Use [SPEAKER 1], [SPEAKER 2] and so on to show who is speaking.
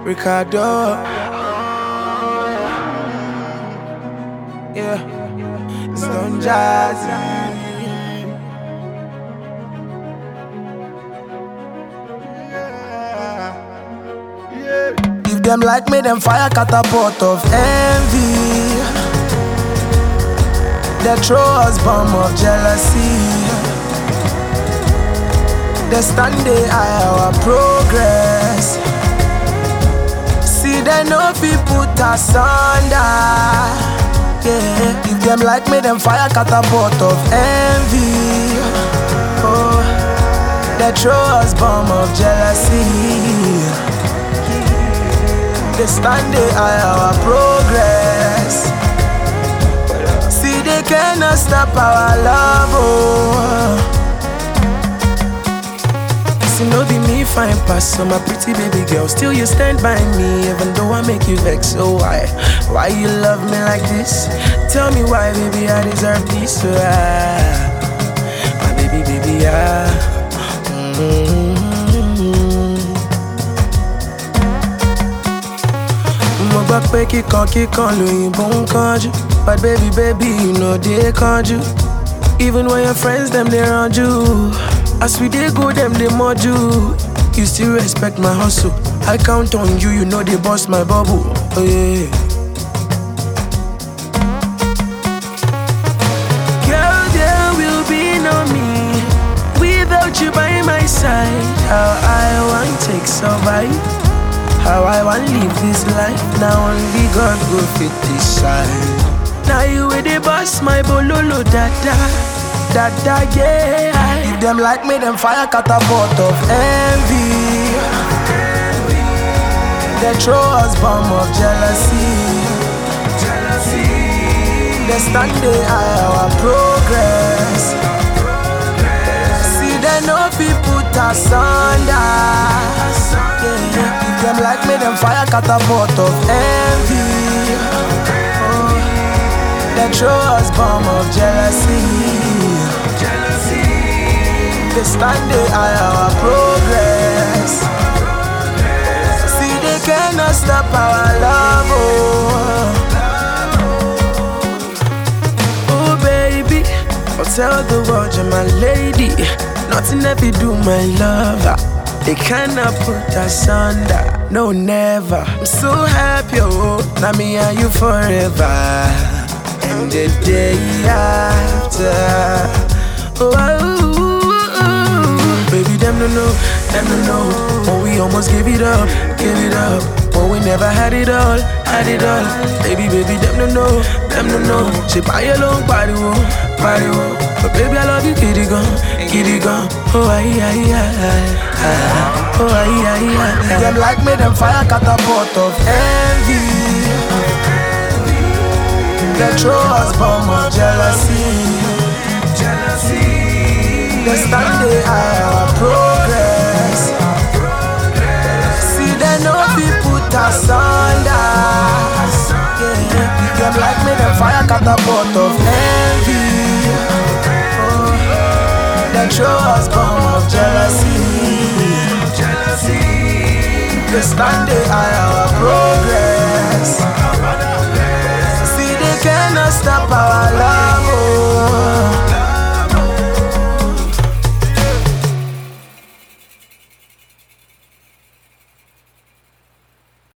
[SPEAKER 1] Ricardo. Yeah, Stone Jazzy. If them like me, them fire catapult of envy. They throw us bomb of jealousy. They stand they eye our progress. See they know if we put us under. Yeah, if them like me, them fire catapult of envy. Oh, they throw us bomb of jealousy. They stand they eye our progress. See they cannot stop our love. Oh, see no be me fine pass, so my pretty baby girl. Still you stand by me, even though I make you vex. So why you love me like this? Tell me why, baby, I deserve this. So my baby, Mo gbọ́ pé kíkan lóyìnbó ń kánjú. But baby, you know they can't you. Even when your friends, them they around you. As we dey go, them they mod you. You still respect my hustle. I count on you, you know they bust my bubble. Oh yeah. Girl, there will be no me without you by my side. How I want take survive. How I want live this life. Now only God go fit decide. Now you with the boss, my bololo dada, yeah. If them like me, them fire catapult of envy. They throw us bomb of jealousy. They stand they eye our progress. See they know if we put us under. Yeah. If them like me, them fire catapult of envy. Oh, they throw us bomb of jealousy. They stand they eye our progress. See they cannot stop our love. Oh baby, I'll tell the world you're my lady. Nothing if you do my lover. They cannot put us under. No, never. I'm so happy, oh, now me and you forever. And the day after, baby, them don't know. When we almost gave it up. When we never had it all. Baby, them don't know. She buy a long body, but baby, I love you, kitty gun. Oh, them like me, them fire catapult of envy. They throw us bomb of jealousy. They stand they eye our progress. See they know we put us under. Yeah, them like me, them fire catapult of envy. Oh, they throw us bomb of jealousy. They stand they eye our progress. See they cannot stop our love.